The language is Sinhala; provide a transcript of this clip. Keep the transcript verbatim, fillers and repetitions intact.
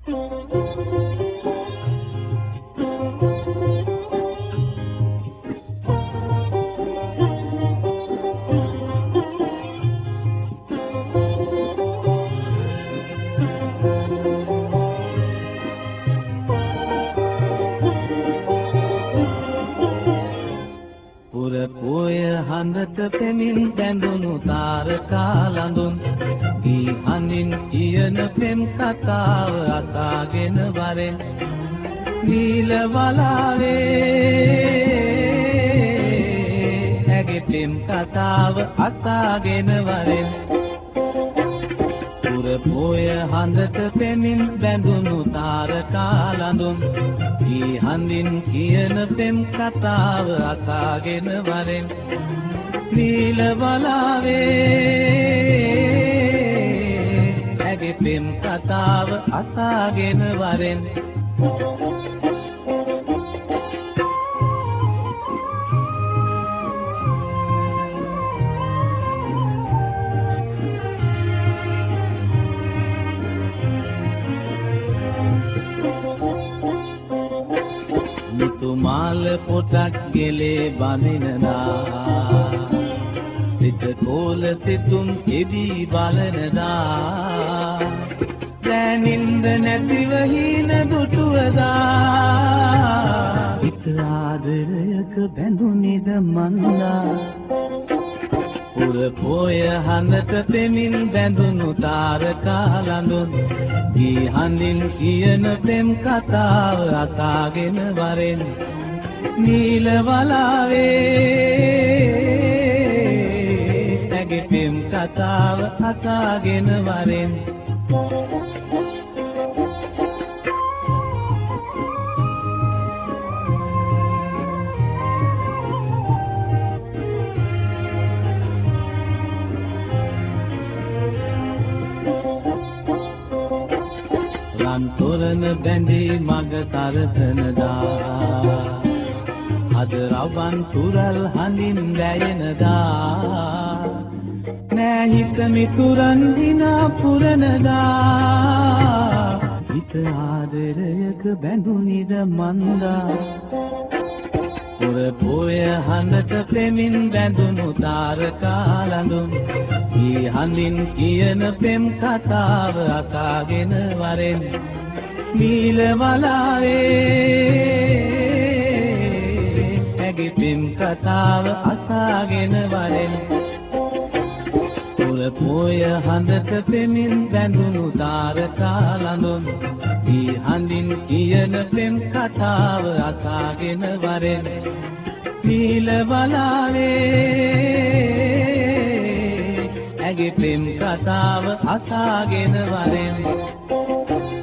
හඳට පෙමින් බැඳුණු තාරකා ළඳුන් දී හඳින් කියන පෙම් කතාව අසාගෙන වරෙන් නීල වලාවේ ඇගේ පෙම් කතාව අසාගෙන වරෙන් පුර පොය හඳට පෙමින් බැඳුණු තාරකා ළඳුන් දී හඳින් කියන පෙම් කතාව අසාගෙන වරෙන් නීල වලාවේ ඇගේ පෙම් කතාව අසාගෙන වරෙන් මිතුමාල පොටක් ගෙලේ බඳිනදා සිත කෝල සිතුම් එදී බලනදා දැනින්ද නැතිව හීන දුටුවදා හිත ආදරයක බැඳුනිද මන්දා පුර පොය හඳට පෙමින් බැඳුණු තාරකා ළඳුන් දී හඳින් කියන පෙම් කතාව අසාගෙන වරෙන් නීල වලාවේ ඇගේ පෙම් කතාව අසාගෙන වරෙන් තොරණ බැඳී මග තරසනදා අද රවන් තුරල් හඳින් වැයෙනදා නෑ හිත මිතුරන් දිනා පුරනදා හිත ආදරයක බැඳුනිද මන්දා පුර පොය හඳට පෙමින් බැඳුණු තාරකා ළඳුන් ඊ හඳින් කියන පෙම් කතාව අසාගෙන වරෙන් නීල වලාවේ ඇගේ පෙම් කතාව අසාගෙන වරෙන් පුර පොය හඳට පෙමින් බැඳුණු තාරකා ළඳුන් ඊ හඳින් කියන පෙම් කතාව අසාගෙන වරෙන් නීල වලාවේ ඇගේ පෙම් කතාව අසාගෙන වරෙන්